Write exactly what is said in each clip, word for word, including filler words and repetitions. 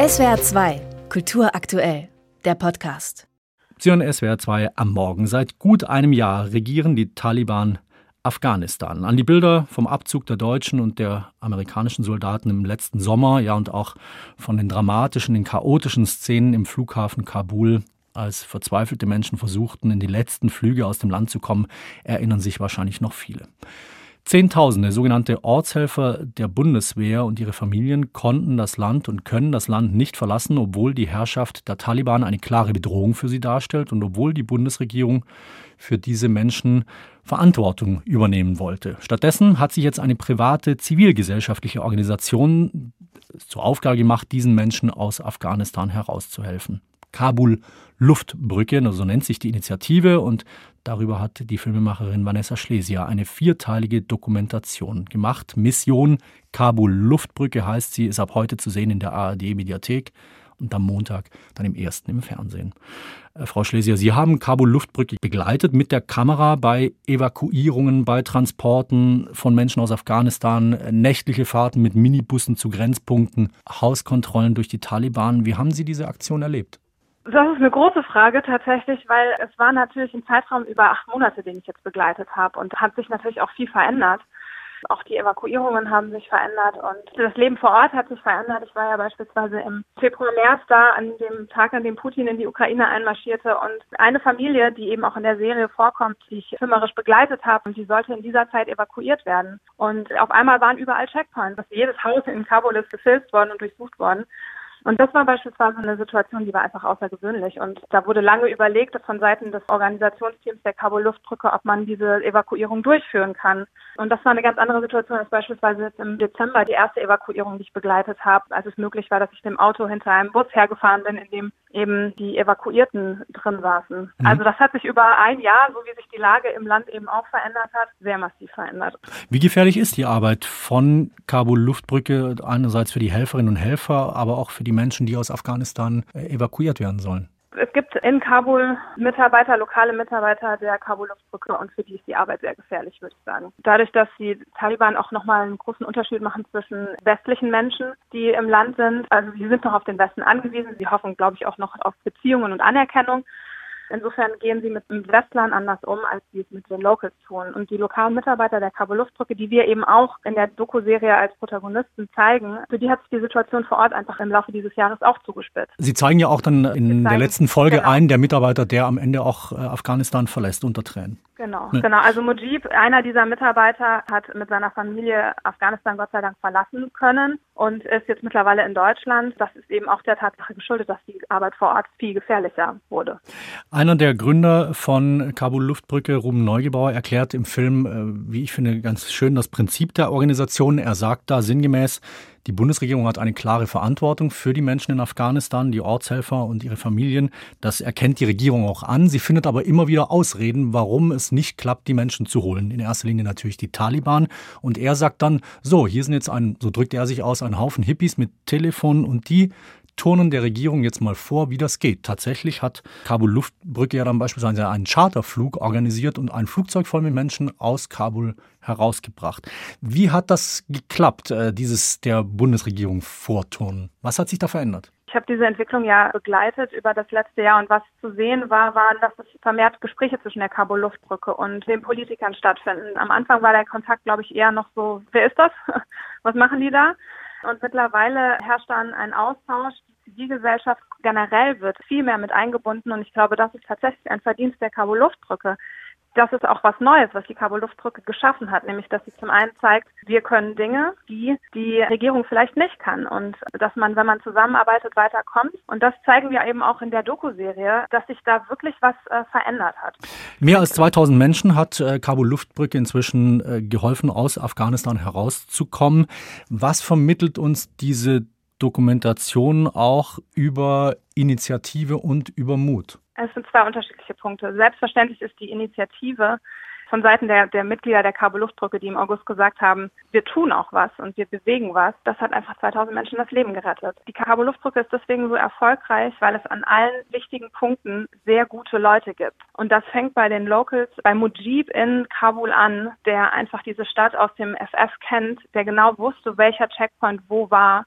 S W R zwei, Kultur aktuell, der Podcast. Sie hören S W R zwei am Morgen. Seit gut einem Jahr regieren die Taliban Afghanistan. An die Bilder vom Abzug der deutschen und der amerikanischen Soldaten im letzten Sommer, ja und auch von den dramatischen, den chaotischen Szenen im Flughafen Kabul, als verzweifelte Menschen versuchten, in die letzten Flüge aus dem Land zu kommen, erinnern sich wahrscheinlich noch viele. Zehntausende sogenannte Ortshelfer der Bundeswehr und ihre Familien konnten das Land und können das Land nicht verlassen, obwohl die Herrschaft der Taliban eine klare Bedrohung für sie darstellt und obwohl die Bundesregierung für diese Menschen Verantwortung übernehmen wollte. Stattdessen hat sich jetzt eine private zivilgesellschaftliche Organisation zur Aufgabe gemacht, diesen Menschen aus Afghanistan herauszuhelfen. Kabul Luftbrücke, so nennt sich die Initiative, und darüber hat die Filmemacherin Vanessa Schlesier eine vierteilige Dokumentation gemacht. Mission Kabul Luftbrücke heißt sie, ist ab heute zu sehen in der A R D-Mediathek und am Montag dann im ersten im Fernsehen. Äh, Frau Schlesier, Sie haben Kabul Luftbrücke begleitet mit der Kamera bei Evakuierungen, bei Transporten von Menschen aus Afghanistan, nächtliche Fahrten mit Minibussen zu Grenzpunkten, Hauskontrollen durch die Taliban. Wie haben Sie diese Aktion erlebt? Das ist eine große Frage tatsächlich, weil es war natürlich ein Zeitraum über acht Monate, den ich jetzt begleitet habe, und hat sich natürlich auch viel verändert. Auch die Evakuierungen haben sich verändert und das Leben vor Ort hat sich verändert. Ich war ja beispielsweise im Februar, März da, an dem Tag, an dem Putin in die Ukraine einmarschierte, und eine Familie, die eben auch in der Serie vorkommt, die ich filmerisch begleitet habe, und die sollte in dieser Zeit evakuiert werden. Und auf einmal waren überall Checkpoints. Jedes Haus in Kabul ist gefilzt worden und durchsucht worden. Und das war beispielsweise eine Situation, die war einfach außergewöhnlich. Und da wurde lange überlegt von Seiten des Organisationsteams der Kabul Luftbrücke, ob man diese Evakuierung durchführen kann. Und das war eine ganz andere Situation als beispielsweise jetzt im Dezember, die erste Evakuierung, die ich begleitet habe, als es möglich war, dass ich mit dem Auto hinter einem Bus hergefahren bin, in dem eben die Evakuierten drin saßen. Mhm. Also das hat sich über ein Jahr, so wie sich die Lage im Land eben auch verändert hat, sehr massiv verändert. Wie gefährlich ist die Arbeit von Kabul Luftbrücke, einerseits für die Helferinnen und Helfer, aber auch für die Menschen, die aus Afghanistan evakuiert werden sollen? Es gibt in Kabul Mitarbeiter, lokale Mitarbeiter der Kabul Luftbrücke, und für die ist die Arbeit sehr gefährlich, würde ich sagen. Dadurch, dass die Taliban auch nochmal einen großen Unterschied machen zwischen westlichen Menschen, die im Land sind, also sie sind noch auf den Westen angewiesen, sie hoffen, glaube ich, auch noch auf Beziehungen und Anerkennung. Insofern gehen sie mit dem Westlern anders um, als sie es mit den Locals tun. Und die lokalen Mitarbeiter der Kabul Luftbrücke, die wir eben auch in der Doku-Serie als Protagonisten zeigen, für die hat sich die Situation vor Ort einfach im Laufe dieses Jahres auch zugespitzt. Sie zeigen ja auch dann in der letzten Folge genau einen der Mitarbeiter, der am Ende auch Afghanistan verlässt, unter Tränen. Genau, ne? genau. Also Mujib, einer dieser Mitarbeiter, hat mit seiner Familie Afghanistan Gott sei Dank verlassen können und ist jetzt mittlerweile in Deutschland. Das ist eben auch der Tatsache geschuldet, dass die Arbeit vor Ort viel gefährlicher wurde. Einer der Gründer von Kabul Luftbrücke, Ruben Neugebauer, erklärt im Film, wie ich finde, ganz schön das Prinzip der Organisation. Er sagt da sinngemäß, die Bundesregierung hat eine klare Verantwortung für die Menschen in Afghanistan, die Ortshelfer und ihre Familien. Das erkennt die Regierung auch an. Sie findet aber immer wieder Ausreden, warum es nicht klappt, die Menschen zu holen. In erster Linie natürlich die Taliban. Und er sagt dann, so, hier sind jetzt ein, so drückt er sich aus, ein Haufen Hippies mit Telefonen, und die turnen der Regierung jetzt mal vor, wie das geht. Tatsächlich hat Kabul Luftbrücke ja dann beispielsweise einen Charterflug organisiert und ein Flugzeug voll mit Menschen aus Kabul herausgebracht. Wie hat das geklappt, dieses der Bundesregierung vorturnen? Was hat sich da verändert? Ich habe diese Entwicklung ja begleitet über das letzte Jahr, und was zu sehen war, waren, dass es vermehrt Gespräche zwischen der Kabul Luftbrücke und den Politikern stattfinden. Am Anfang war der Kontakt, glaube ich, eher noch so, wer ist das? Was machen die da? Und mittlerweile herrscht dann ein Austausch. Die Zivilgesellschaft generell wird viel mehr mit eingebunden, und ich glaube, das ist tatsächlich ein Verdienst der Kabul Luftbrücke. Das ist auch was Neues, was die Kabul Luftbrücke geschaffen hat, nämlich dass sie zum einen zeigt, wir können Dinge, die die Regierung vielleicht nicht kann, und dass man, wenn man zusammenarbeitet, weiterkommt. Und das zeigen wir eben auch in der Doku-Serie, dass sich da wirklich was äh, verändert hat. Mehr als zweitausend Menschen hat äh, Kabul Luftbrücke inzwischen äh, geholfen, aus Afghanistan herauszukommen. Was vermittelt uns diese Dokumentation auch über Initiative und über Mut? Es sind zwei unterschiedliche Punkte. Selbstverständlich ist die Initiative von Seiten der, der Mitglieder der Kabul Luftbrücke, die im August gesagt haben, wir tun auch was und wir bewegen was. Das hat einfach zweitausend Menschen das Leben gerettet. Die Kabul Luftbrücke ist deswegen so erfolgreich, weil es an allen wichtigen Punkten sehr gute Leute gibt. Und das fängt bei den Locals, bei Mujib in Kabul an, der einfach diese Stadt aus dem F F kennt, der genau wusste, welcher Checkpoint wo war.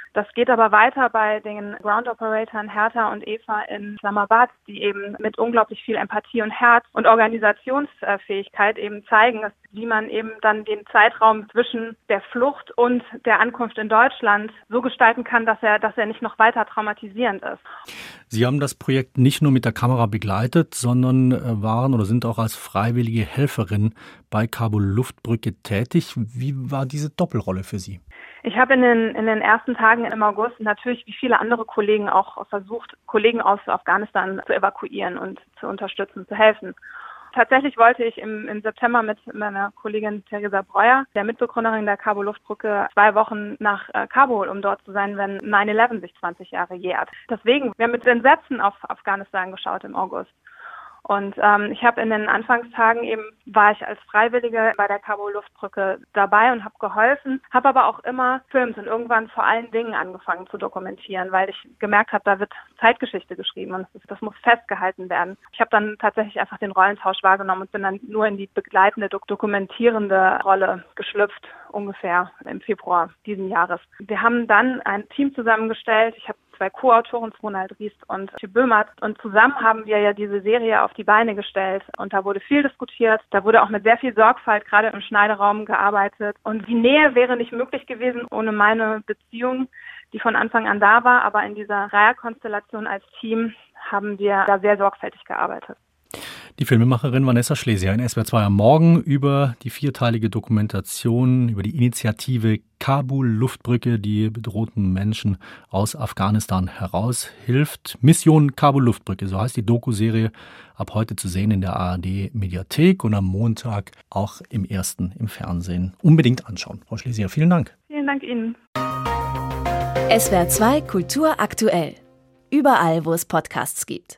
Das geht aber weiter bei den Ground Operatoren Hertha und Eva in Islamabad, die eben mit unglaublich viel Empathie und Herz und Organisationsfähigkeit eben zeigen, dass, wie man eben dann den Zeitraum zwischen der Flucht und der Ankunft in Deutschland so gestalten kann, dass er, dass er nicht noch weiter traumatisierend ist. Sie haben das Projekt nicht nur mit der Kamera begleitet, sondern waren oder sind auch als freiwillige Helferin bei Kabul-Luftbrücke tätig. Wie war diese Doppelrolle für Sie? Ich habe in den, in den ersten Tagen im August natürlich wie viele andere Kollegen auch versucht, Kollegen aus Afghanistan zu evakuieren und zu unterstützen, zu helfen. Tatsächlich wollte ich im, im September mit meiner Kollegin Theresa Breuer, der Mitbegründerin der Kabul-Luftbrücke, zwei Wochen nach äh, Kabul, um dort zu sein, wenn neun elf sich zwanzig Jahre jährt. Deswegen, wir haben mit Entsetzen auf Afghanistan geschaut im August. Und ähm, ich habe in den Anfangstagen eben, war ich als Freiwillige bei der Kabul-Luftbrücke dabei und habe geholfen, habe aber auch immer gefilmt und irgendwann vor allen Dingen angefangen zu dokumentieren, weil ich gemerkt habe, da wird Zeitgeschichte geschrieben und das, das muss festgehalten werden. Ich habe dann tatsächlich einfach den Rollentausch wahrgenommen und bin dann nur in die begleitende, dok- dokumentierende Rolle geschlüpft, ungefähr im Februar diesen Jahres. Wir haben dann ein Team zusammengestellt. Ich habe zwei Co-Autoren, Ronald Riest und Tü Böhmert. Und zusammen haben wir ja diese Serie auf die Beine gestellt. Und da wurde viel diskutiert. Da wurde auch mit sehr viel Sorgfalt gerade im Schneideraum gearbeitet. Und die Nähe wäre nicht möglich gewesen ohne meine Beziehung, die von Anfang an da war. Aber in dieser Dreierkonstellation als Team haben wir da sehr sorgfältig gearbeitet. Die Filmemacherin Vanessa Schlesier in S W R zwei am Morgen über die vierteilige Dokumentation, über die Initiative Kabul-Luftbrücke, die bedrohten Menschen aus Afghanistan heraushilft. Mission Kabul-Luftbrücke, so heißt die Doku-Serie, ab heute zu sehen in der A R D-Mediathek und am Montag auch im Ersten im Fernsehen. Unbedingt anschauen. Frau Schlesier, vielen Dank. Vielen Dank Ihnen. S W R zwei Kultur aktuell. Überall, wo es Podcasts gibt.